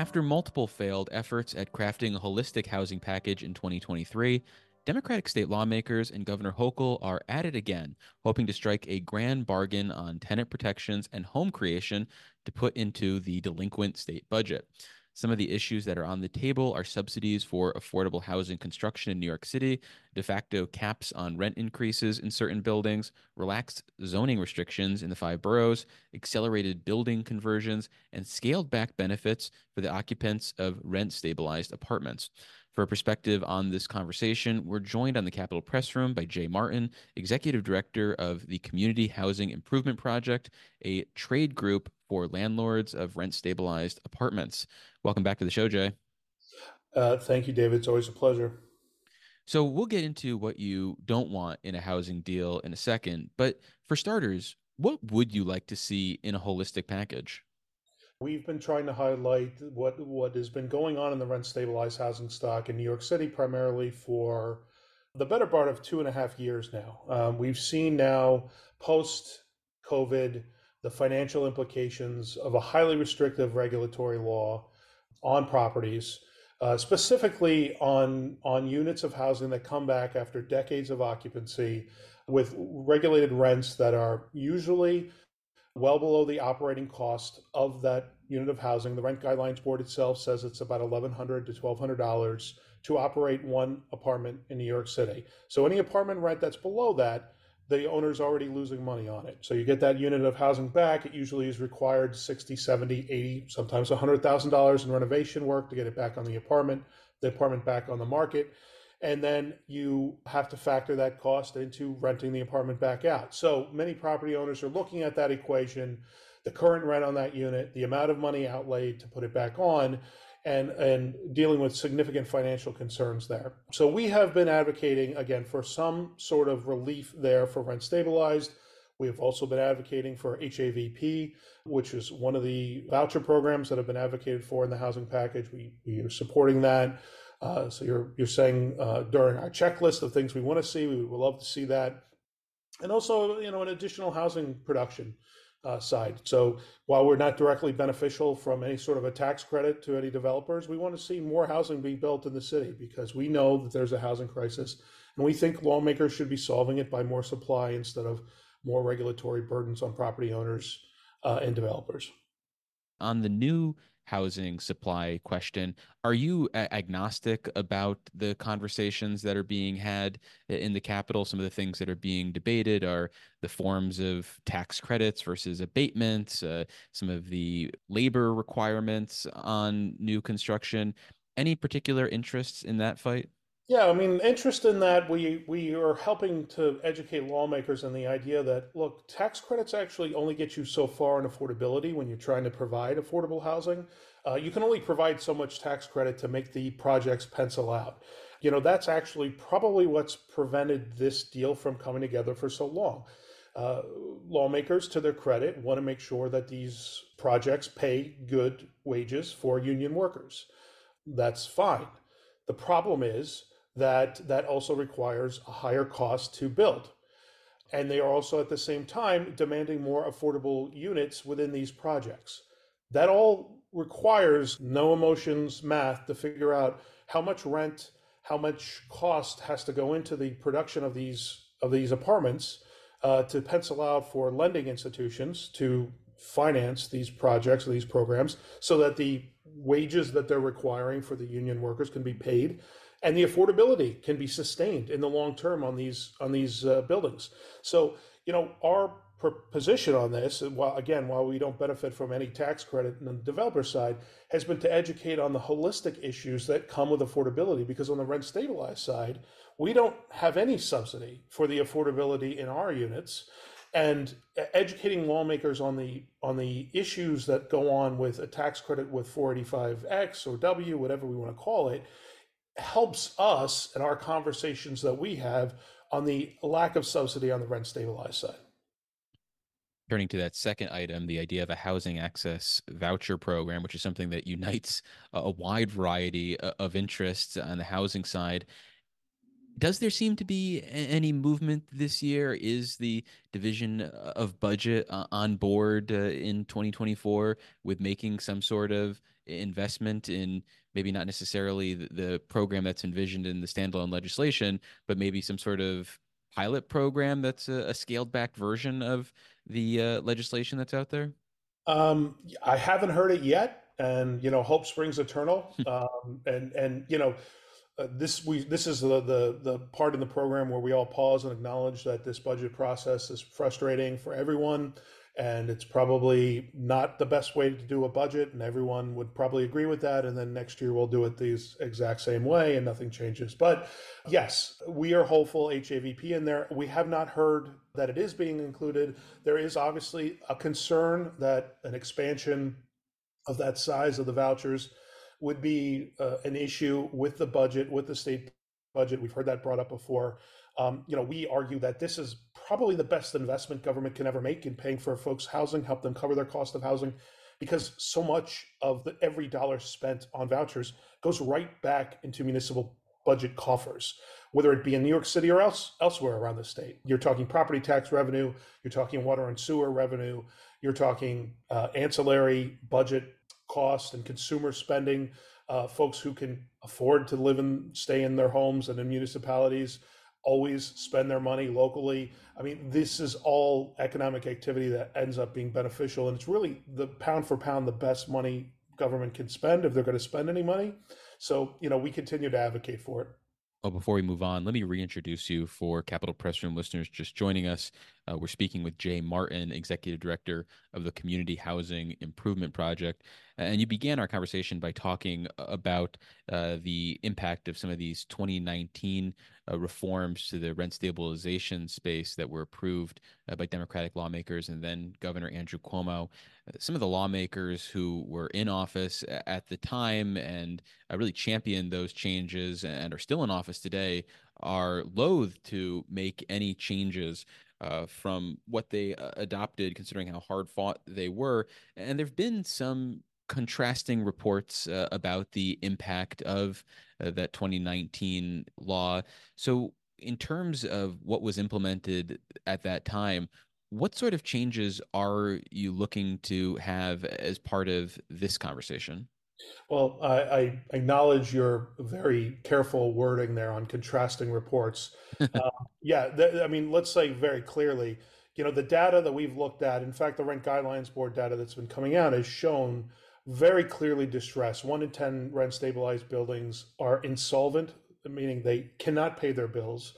After multiple failed efforts at crafting a holistic housing package in 2023, Democratic state lawmakers and Governor Hochul are at it again, hoping to strike a grand bargain on tenant protections and home creation to put into the delinquent state budget. Some of the issues that are on the table are subsidies for affordable housing construction in New York City, de facto caps on rent increases in certain buildings, relaxed zoning restrictions in the five boroughs, accelerated building conversions, and scaled back benefits for the occupants of rent stabilized apartments. For a perspective on this conversation, we're joined on the Capitol Press Room by Jay Martin, Executive Director of the Community Housing Improvement Project, a trade group for landlords of rent stabilized apartments. Welcome back to the show, Jay. Thank you, David. It's always a pleasure. So we'll get into what you don't want in a housing deal in a second, but for starters, what would you like to see in a holistic package? We've been trying to highlight what has been going on in the rent stabilized housing stock in New York City primarily for the better part of 2.5 years now. We've seen now post COVID the financial implications of a highly restrictive regulatory law on properties, specifically on units of housing that come back after decades of occupancy with regulated rents that are usually well below the operating cost of that unit of housing. The Rent Guidelines Board itself says it's about $1,100 to $1,200 to operate one apartment in New York City. So any apartment rent that's below that, the owner's already losing money on it. So you get that unit of housing back. It usually is required 60, 70, 80, sometimes $100,000 in renovation work to get it back on the apartment back on the market. And then you have to factor that cost into renting the apartment back out. So many property owners are looking at that equation, the current rent on that unit, the amount of money outlaid to put it back on, and dealing with significant financial concerns there. So we have been advocating, again, for some sort of relief there for rent stabilized. We have also been advocating for HAVP, which is one of the voucher programs that have been advocated for in the housing package. We are supporting that. So you're saying during our checklist of things we want to see, we would love to see that, and also an additional housing production side. So while we're not directly beneficial from any sort of a tax credit to any developers, we want to see more housing being built in the city because we know that there's a housing crisis, and we think lawmakers should be solving it by more supply instead of more regulatory burdens on property owners and developers. On the new housing supply question, are you agnostic about the conversations that are being had in the Capitol? Some of the things that are being debated are the forms of tax credits versus abatements, some of the labor requirements on new construction. Any particular interests in that fight? Yeah, I mean, interest in that, we are helping to educate lawmakers on the idea that, look, tax credits actually only get you so far in affordability when you're trying to provide affordable housing. You can only provide so much tax credit to make the projects pencil out. That's actually probably what's prevented this deal from coming together for so long. Lawmakers, to their credit, want to make sure that these projects pay good wages for union workers. That's fine. The problem is that also requires a higher cost to build. And they are also at the same time demanding more affordable units within these projects. That all requires no emotions math to figure out how much rent, how much cost has to go into the production of these apartments to pencil out for lending institutions to finance these projects or these programs so that the wages that they're requiring for the union workers can be paid and the affordability can be sustained in the long term on these buildings. So, our position on this, while we don't benefit from any tax credit on the developer side, has been to educate on the holistic issues that come with affordability. Because on the rent stabilized side, we don't have any subsidy for the affordability in our units, and educating lawmakers on the issues that go on with a tax credit with 485X or W, whatever we want to call it, helps us in our conversations that we have on the lack of subsidy on the rent stabilized side. Turning to that second item, the idea of a housing access voucher program, which is something that unites a wide variety of interests on the housing side. Does there seem to be any movement this year? Is the division of budget on board in 2024 with making some sort of investment in maybe not necessarily the program that's envisioned in the standalone legislation, but maybe some sort of pilot program that's a scaled back version of the legislation that's out there? I haven't heard it yet, and hope springs eternal. And this is the part in the program where we all pause and acknowledge that this budget process is frustrating for everyone, and it's probably not the best way to do a budget, and everyone would probably agree with that. And then next year we'll do it the exact same way, and nothing changes. But yes, we are hopeful HAVP in there. We have not heard that it is being included. There is obviously a concern that an expansion of that size of the vouchers would be an issue with the budget, with the state budget. We've heard that brought up before. We argue that this is probably the best investment government can ever make in paying for folks' housing, help them cover their cost of housing, because so much of every dollar spent on vouchers goes right back into municipal budget coffers, whether it be in New York City or elsewhere around the state. You're talking property tax revenue, you're talking water and sewer revenue, you're talking ancillary budget cost and consumer spending, folks who can afford to live and stay in their homes and in municipalities always spend their money locally. I mean, this is all economic activity that ends up being beneficial. And it's really the pound for pound, the best money government can spend if they're going to spend any money. So, we continue to advocate for it. Well, before we move on, let me reintroduce you for Capital Press Room listeners just joining us. We're speaking with Jay Martin, Executive Director of the Community Housing Improvement Project. And you began our conversation by talking about the impact of some of these 2019 reforms to the rent stabilization space that were approved by Democratic lawmakers and then Governor Andrew Cuomo. Some of the lawmakers who were in office at the time and really championed those changes and are still in office today are loath to make any changes from what they adopted, considering how hard fought they were. And there have been some contrasting reports about the impact of that 2019 law. So, in terms of what was implemented at that time, what sort of changes are you looking to have as part of this conversation? Well, I acknowledge your very careful wording there on contrasting reports. Yeah, I mean, let's say very clearly, the data that we've looked at, in fact, the Rent Guidelines Board data that's been coming out has shown very clearly distress. 1 in 10 rent stabilized buildings are insolvent, meaning they cannot pay their bills.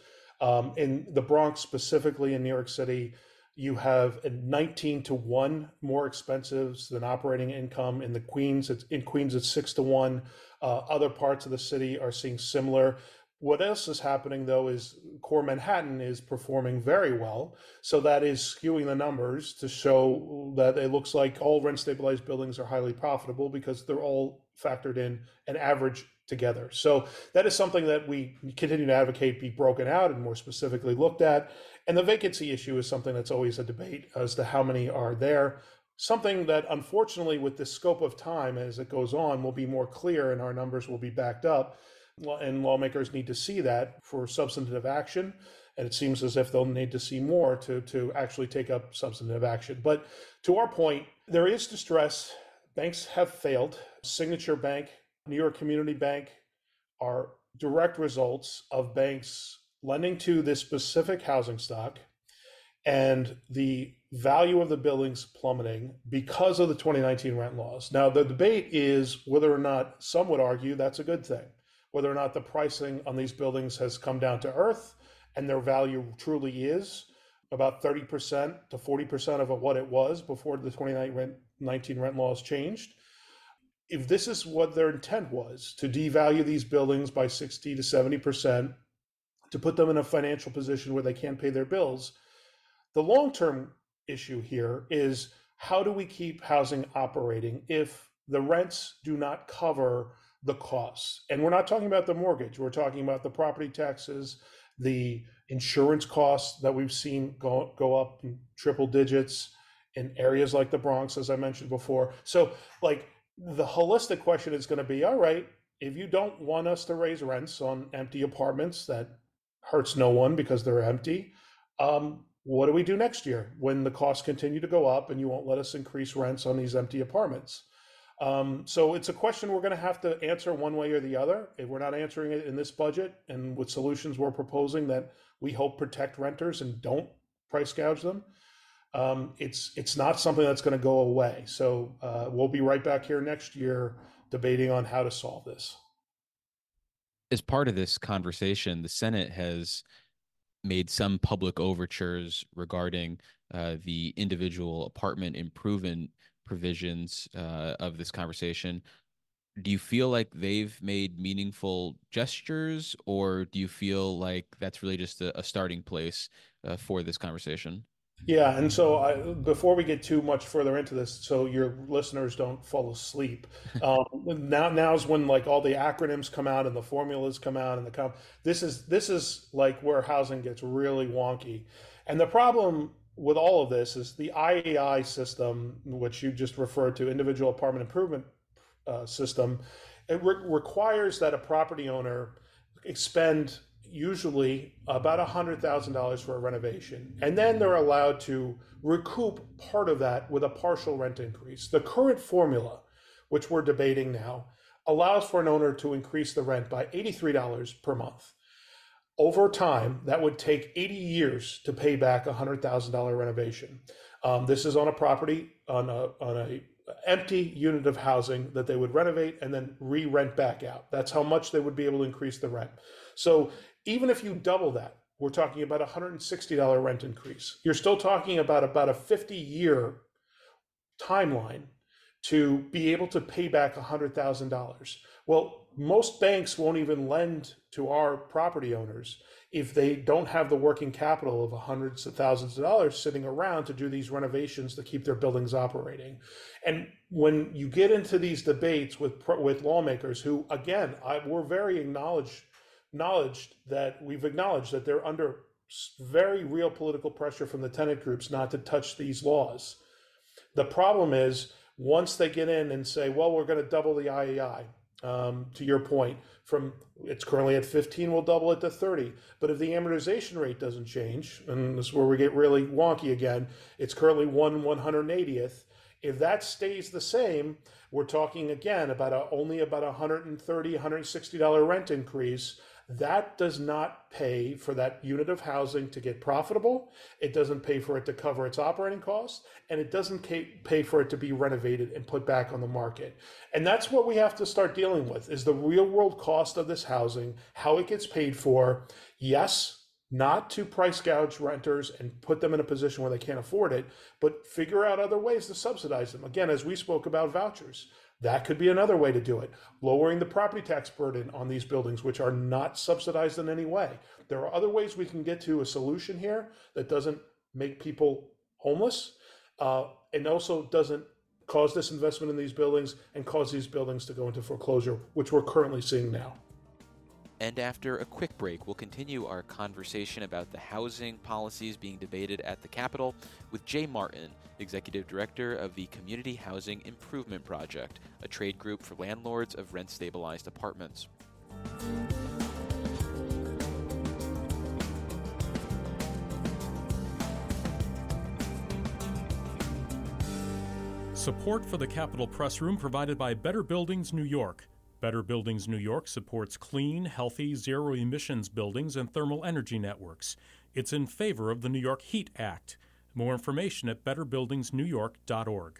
In the Bronx, specifically in New York City, you have a 19-to-1 more expenses than operating income. In Queens, it's 6-to-1. Other parts of the city are seeing similar. What else is happening though is core Manhattan is performing very well. So that is skewing the numbers to show that it looks like all rent stabilized buildings are highly profitable because they're all factored in and average together. So that is something that we continue to advocate be broken out and more specifically looked at. And the vacancy issue is something that's always a debate as to how many are there. Something that unfortunately with the scope of time as it goes on will be more clear and our numbers will be backed up. And lawmakers need to see that for substantive action. And it seems as if they'll need to see more to actually take up substantive action. But to our point, there is distress. Banks have failed. Signature Bank, New York Community Bank are direct results of banks lending to this specific housing stock and the value of the buildings plummeting because of the 2019 rent laws. Now, the debate is whether or not some would argue that's a good thing, whether or not the pricing on these buildings has come down to earth and their value truly is about 30% to 40% of what it was before the 2019 rent laws changed. If this is what their intent was, to devalue these buildings by 60 to 70%, to put them in a financial position where they can't pay their bills, the long-term issue here is how do we keep housing operating if the rents do not cover the costs? And we're not talking about the mortgage. We're talking about the property taxes, the insurance costs that we've seen go up in triple digits in areas like the Bronx, as I mentioned before. So, the holistic question is going to be, all right, if you don't want us to raise rents on empty apartments that hurts no one because they're empty. What do we do next year when the costs continue to go up and you won't let us increase rents on these empty apartments? So it's a question we're going to have to answer one way or the other. If we're not answering it in this budget and with solutions we're proposing that we hope protect renters and don't price gouge them, it's not something that's going to go away. So we'll be right back here next year debating on how to solve this. As part of this conversation, the Senate has made some public overtures regarding the individual apartment improvement provisions of this conversation. Do you feel like they've made meaningful gestures, or do you feel like that's really just a starting place for this conversation? Yeah, and so before we get too much further into this, so your listeners don't fall asleep, now's when like all the acronyms come out and the formulas come out and this is like where housing gets really wonky, and the problem with all of this is the IEI system, which you just referred to, individual apartment improvement system. It requires that a property owner expend usually about $100,000 for a renovation. And then they're allowed to recoup part of that with a partial rent increase. The current formula, which we're debating now, allows for an owner to increase the rent by $83 per month. Over time, that would take 80 years to pay back a $100,000 renovation. This is on a property, on a empty unit of housing that they would renovate and then re-rent back out. That's how much they would be able to increase the rent. So even if you double that, we're talking about a $160 rent increase. You're still talking about a 50-year timeline to be able to pay back $100,000. Well, most banks won't even lend to our property owners if they don't have the working capital of hundreds of thousands of dollars sitting around to do these renovations to keep their buildings operating. And when you get into these debates with lawmakers who, again, we're very acknowledged that we've acknowledged that they're under very real political pressure from the tenant groups not to touch these laws. The problem is once they get in and say, well, we're going to double the IEI, to your point, from it's currently at 15, we'll double it to 30. But if the amortization rate doesn't change, and this is where we get really wonky again, it's currently 1/180th. If that stays the same, we're talking again about only about $130, $160 rent increase. That does not pay for that unit of housing to get profitable. It doesn't pay for it to cover its operating costs, and it doesn't pay for it to be renovated and put back on the market. And that's what we have to start dealing with, is the real world cost of this housing, how it gets paid for. Yes, not to price gouge renters and put them in a position where they can't afford it, but figure out other ways to subsidize them. Again, as we spoke about vouchers, that could be another way to do it. Lowering the property tax burden on these buildings, which are not subsidized in any way. There are other ways we can get to a solution here that doesn't make people homeless, and also doesn't cause disinvestment in these buildings and cause these buildings to go into foreclosure, which we're currently seeing now. And after a quick break, we'll continue our conversation about the housing policies being debated at the Capitol with Jay Martin, Executive Director of the Community Housing Improvement Project, a trade group for landlords of rent-stabilized apartments. Support for the Capitol Press Room provided by Better Buildings New York. Better Buildings New York supports clean, healthy, zero-emissions buildings and thermal energy networks. It's in favor of the New York Heat Act. More information at betterbuildingsnewyork.org.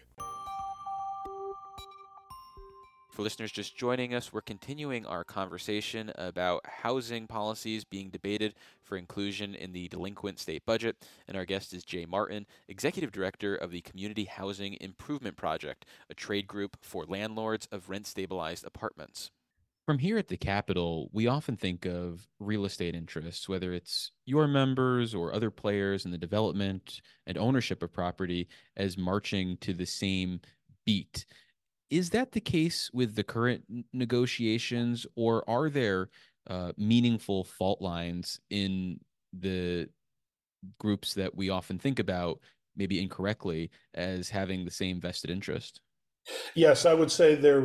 For listeners just joining us, we're continuing our conversation about housing policies being debated for inclusion in the delinquent state budget. And our guest is Jay Martin, Executive Director of the Community Housing Improvement Project, a trade group for landlords of rent-stabilized apartments. From here at the Capitol, we often think of real estate interests, whether it's your members or other players in the development and ownership of property, as marching to the same beat. Is that the case with the current negotiations, or are there meaningful fault lines in the groups that we often think about, maybe incorrectly, as having the same vested interest? Yes, I would say there is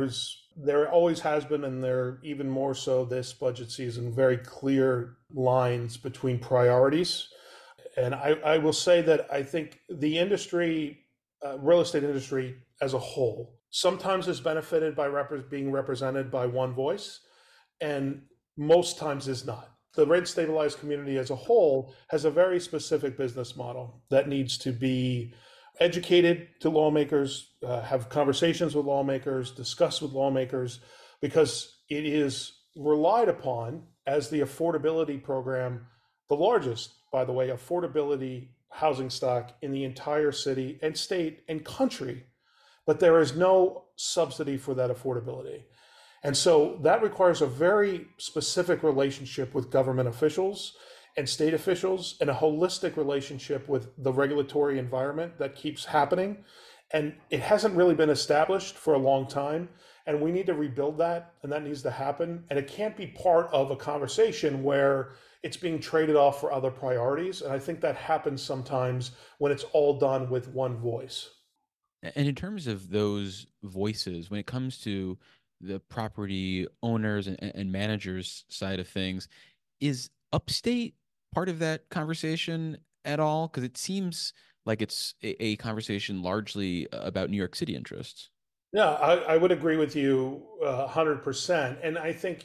There always has been, and there even more so this budget season, very clear lines between priorities. And I will say that I think the industry, real estate industry as a whole, sometimes is benefited by being represented by one voice, and most times is not. The rent stabilized community as a whole has a very specific business model that needs to be educated to lawmakers, have conversations with lawmakers, discuss with lawmakers, because it is relied upon as the affordability program, the largest, by the way, affordability housing stock in the entire city and state and country. But there is no subsidy for that affordability. And so that requires a very specific relationship with government officials and state officials and a holistic relationship with the regulatory environment that keeps happening. And it hasn't really been established for a long time. And we need to rebuild that, and that needs to happen. And it can't be part of a conversation where it's being traded off for other priorities. And I think that happens sometimes when it's all done with one voice. And in terms of those voices, when it comes to the property owners and managers side of things, is upstate part of that conversation at all? Because it seems like it's a conversation largely about New York City interests. Yeah, I would agree with you 100%. And I think,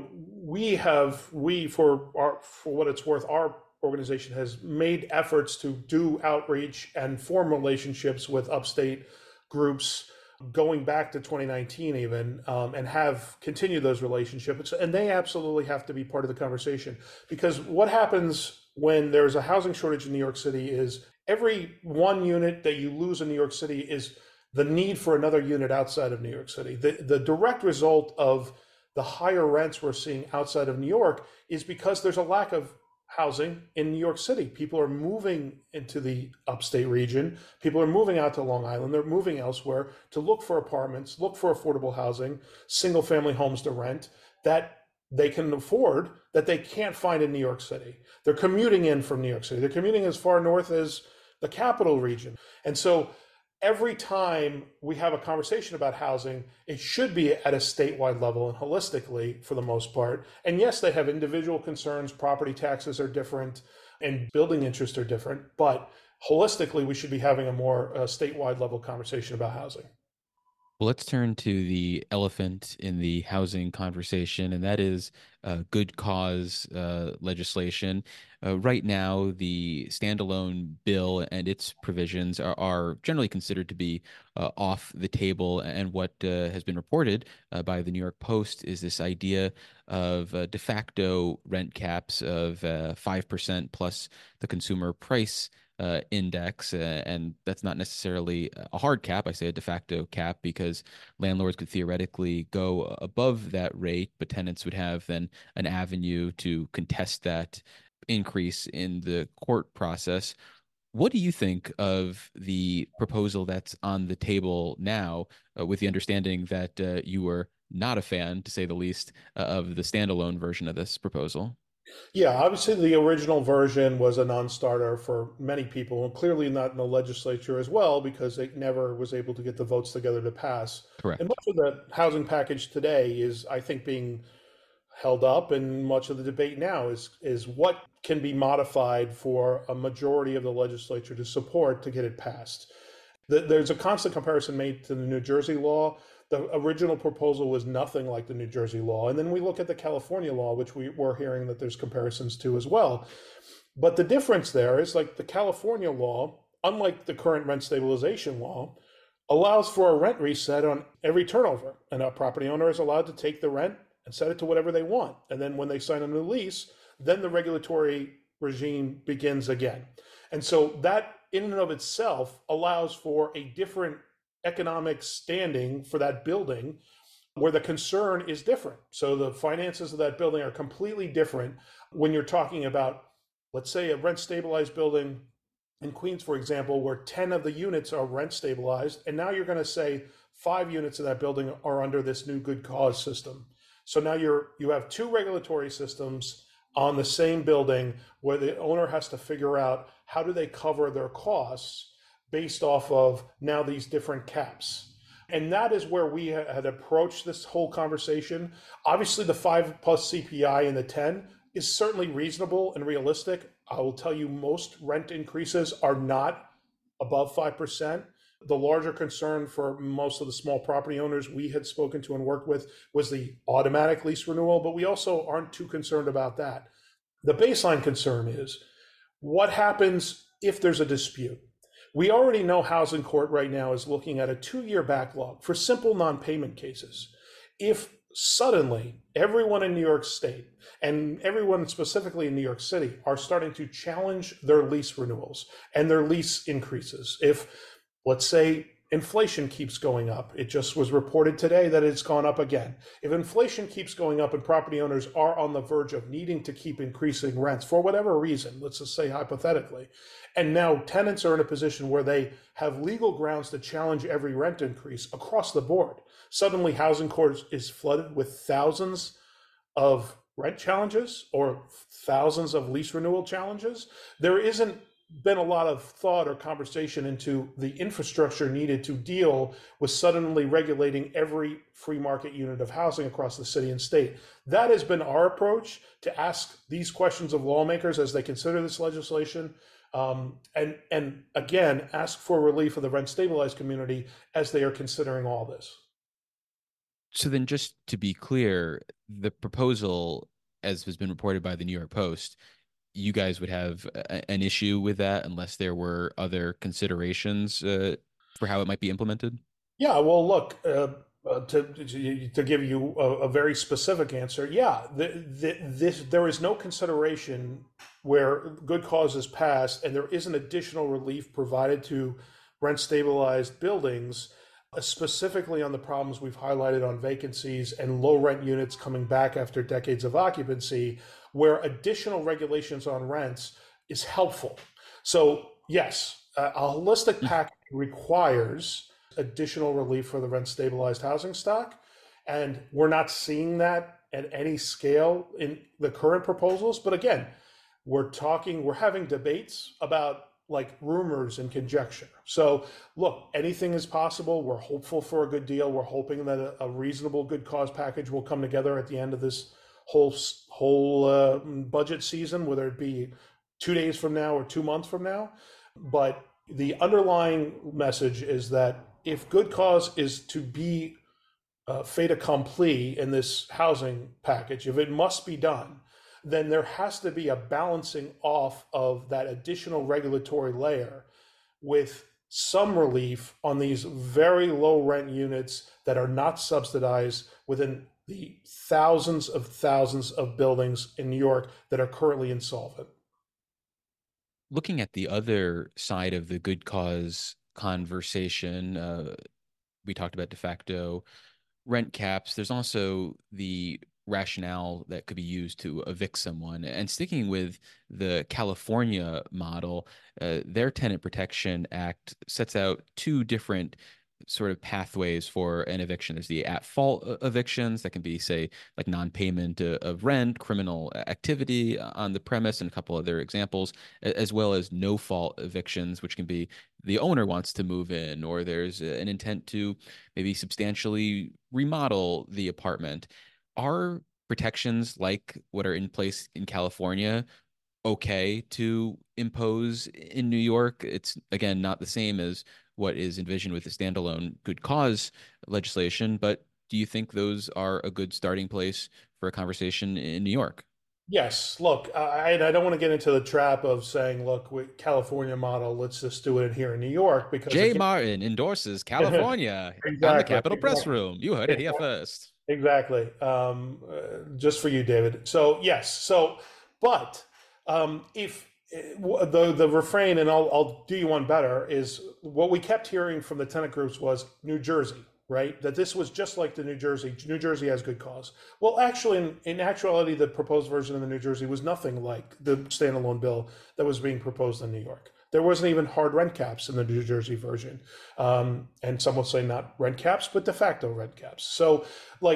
for what it's worth, our organization has made efforts to do outreach and form relationships with upstate groups going back to 2019 even, and have continued those relationships. And they absolutely have to be part of the conversation, because what happens when there's a housing shortage in New York City is every one unit that you lose in New York City is the need for another unit outside of New York City. The direct result of the higher rents we're seeing outside of New York is because there's a lack of housing in New York City. People are moving into the upstate region. People are moving out to Long Island. They're moving elsewhere to look for apartments, look for affordable housing, single family homes to rent that they can afford, that they can't find in New York City. They're commuting in from New York City. They're commuting as far north as the capital region. And so every time we have a conversation about housing, it should be at a statewide level and holistically for the most part. And yes, they have individual concerns. Property taxes are different and building interests are different. But holistically, we should be having a more statewide level conversation about housing. Well, let's turn to the elephant in the housing conversation, and that is good cause legislation. Right now, the standalone bill and its provisions are generally considered to be off the table. And what has been reported by the New York Post is this idea of de facto rent caps of 5% plus the consumer price index, and that's not necessarily a hard cap. I say a de facto cap because landlords could theoretically go above that rate, but tenants would have then an avenue to contest that increase in the court process. What do you think of the proposal that's on the table now, with the understanding that you were not a fan, to say the least, of the standalone version of this proposal? Yeah, obviously the original version was a non-starter for many people, and clearly not in the legislature as well, because it never was able to get the votes together to pass. And Correct. much of the housing package today is, I think, being held up, and much of the debate now is what can be modified for a majority of the legislature to support to get it passed. There's a constant comparison made to the New Jersey law. The original proposal was nothing like the New Jersey law. And then we look at the California law, which we're hearing that there's comparisons to as well. But the difference there is, like, the California law, unlike the current rent stabilization law, allows for a rent reset on every turnover. And a property owner is allowed to take the rent and set it to whatever they want. And then when they sign a new lease, then the regulatory regime begins again. And so that in and of itself allows for a different economic standing for that building, where the concern is different. So the finances of that building are completely different when you're talking about, let's say, a rent stabilized building in Queens, for example, where 10 of the units are rent stabilized. And now you're going to say 5 units of that building are under this new good cause system. So now you have 2 regulatory systems on the same building, where the owner has to figure out how do they cover their costs based off of now these different caps. And that is where we had approached this whole conversation. Obviously, the 5 plus CPI and the 10 is certainly reasonable and realistic. I will tell you, most rent increases are not above 5%. The larger concern for most of the small property owners we had spoken to and worked with was the automatic lease renewal, but we also aren't too concerned about that. The baseline concern is what happens if there's a dispute? We already know Housing Court right now is looking at a 2-year backlog for simple non-payment cases. If suddenly everyone in New York State and everyone specifically in New York City are starting to challenge their lease renewals and their lease increases, if, let's say, inflation keeps going up, it just was reported today that it's gone up again. If inflation keeps going up and property owners are on the verge of needing to keep increasing rents for whatever reason, let's just say hypothetically, and now tenants are in a position where they have legal grounds to challenge every rent increase across the board, suddenly Housing Court is flooded with thousands of rent challenges or thousands of lease renewal challenges. There isn't been a lot of thought or conversation into the infrastructure needed to deal with suddenly regulating every free market unit of housing across the city and state. That has been our approach to ask these questions of lawmakers as they consider this legislation, and again, ask for relief of the rent stabilized community as they are considering all this. So then, just to be clear, the proposal, as has been reported by the New York Post, you guys would have an issue with that unless there were other considerations for how it might be implemented? Yeah, well, look, to give you a very specific answer, yeah, there is no consideration where good cause is passed and there isn't additional relief provided to rent stabilized buildings, specifically on the problems we've highlighted on vacancies and low rent units coming back after decades of occupancy, where additional regulations on rents is helpful. So yes, a holistic package requires additional relief for the rent stabilized housing stock. And we're not seeing that at any scale in the current proposals. But again, we're having debates about like rumors and conjecture. So look, anything is possible. We're hopeful for a good deal. We're hoping that a reasonable good cause package will come together at the end of this whole budget season, whether it be 2 days from now or 2 months from now. But the underlying message is that if good cause is to be fait accompli in this housing package, if it must be done, then there has to be a balancing off of that additional regulatory layer with some relief on these very low rent units that are not subsidized within the thousands of buildings in New York that are currently insolvent. Looking at the other side of the good cause conversation, we talked about de facto rent caps. There's also the rationale that could be used to evict someone. And sticking with the California model, their Tenant Protection Act sets out 2 different sort of pathways for an eviction. There's the at-fault evictions that can be, say, like non-payment of rent, criminal activity on the premise, and a couple other examples, as well as no-fault evictions, which can be the owner wants to move in, or there's an intent to maybe substantially remodel the apartment. Are protections like what are in place in California okay to impose in New York? It's, again, not the same as what is envisioned with the standalone good cause legislation, but do you think those are a good starting place for a conversation in New York? Yes, look, I don't want to get into the trap of saying, look, with California model, let's just do it here in New York, because Jay again, Martin endorses California on the exactly, Capitol Press Room. You heard it here first. exactly. Just for you, David. So yes, but if the refrain, and I'll do you one better, is what we kept hearing from the tenant groups was New Jersey, right? That this was just like the New Jersey has good cause. Well, actually, in actuality, the proposed version of the New Jersey was nothing like the standalone bill that was being proposed in New York. There wasn't even hard rent caps in the New Jersey version. And some will say not rent caps, but de facto rent caps. So like,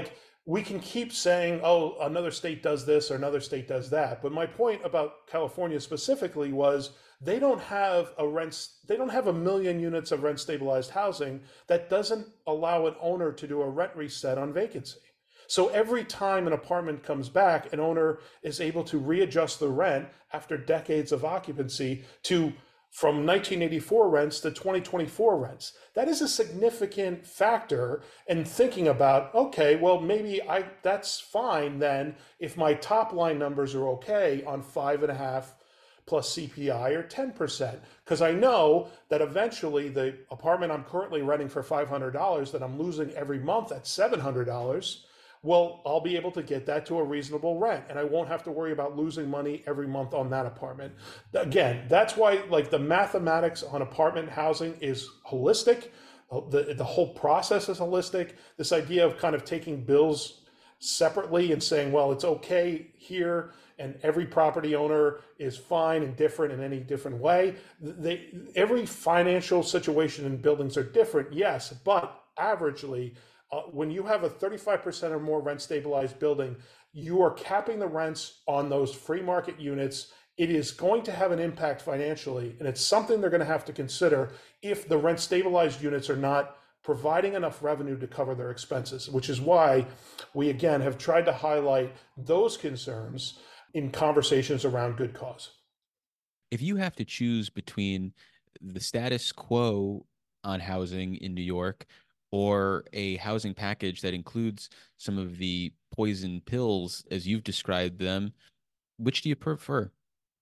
we can keep saying, oh, another state does this or another state does that. But my point about California specifically was they don't have a million units of rent stabilized housing that doesn't allow an owner to do a rent reset on vacancy. So every time an apartment comes back, an owner is able to readjust the rent after decades of occupancy to from 1984 rents to 2024 rents. That is a significant factor in thinking about, okay, well, maybe that's fine then if my top line numbers are okay on 5.5 plus CPI or 10%, because I know that eventually the apartment I'm currently renting for $500 that I'm losing every month at $700, well, I'll be able to get that to a reasonable rent, and I won't have to worry about losing money every month on that apartment. Again, that's why the mathematics on apartment housing is holistic. The whole process is holistic. This idea of kind of taking bills separately and saying, well, it's okay here, and every property owner is fine and different in any different way. Every financial situation in buildings are different, yes, but averagely, when you have a 35% or more rent stabilized building, you are capping the rents on those free market units. It is going to have an impact financially, and it's something they're going to have to consider if the rent stabilized units are not providing enough revenue to cover their expenses, which is why we, again, have tried to highlight those concerns in conversations around good cause. If you have to choose between the status quo on housing in New York or a housing package that includes some of the poison pills as you've described them, which do you prefer?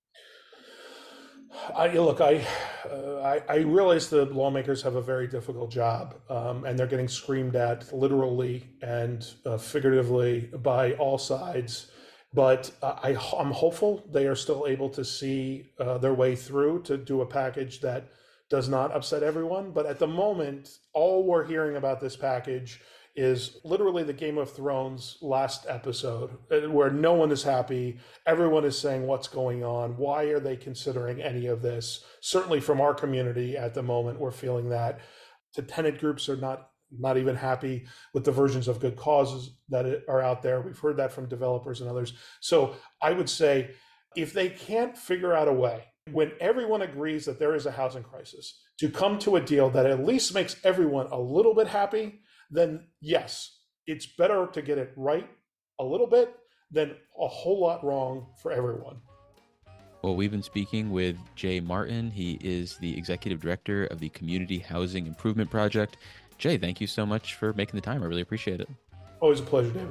I realize the lawmakers have a very difficult job, and they're getting screamed at literally and figuratively by all sides. But I'm hopeful they are still able to see their way through to do a package that does not upset everyone. But at the moment, all we're hearing about this package is literally the Game of Thrones last episode, where no one is happy. Everyone is saying, what's going on? Why are they considering any of this? Certainly from our community at the moment, we're feeling that. The tenant groups are not even happy with the versions of good causes that are out there. We've heard that from developers and others. So I would say if they can't figure out a way, when everyone agrees that there is a housing crisis, to come to a deal that at least makes everyone a little bit happy, then yes, it's better to get it right a little bit than a whole lot wrong for everyone. Well, we've been speaking with Jay Martin. He is the executive director of the Community Housing Improvement Project. Jay, thank you so much for making the time. I really appreciate it. Always a pleasure, David.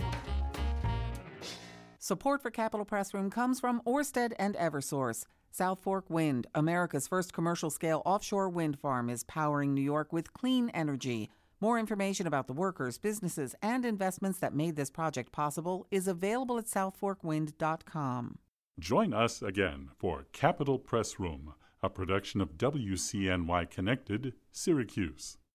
Support for Capitol Press Room comes from Ørsted and Eversource. South Fork Wind, America's first commercial-scale offshore wind farm, is powering New York with clean energy. More information about the workers, businesses, and investments that made this project possible is available at southforkwind.com. Join us again for Capitol Press Room, a production of WCNY Connected, Syracuse.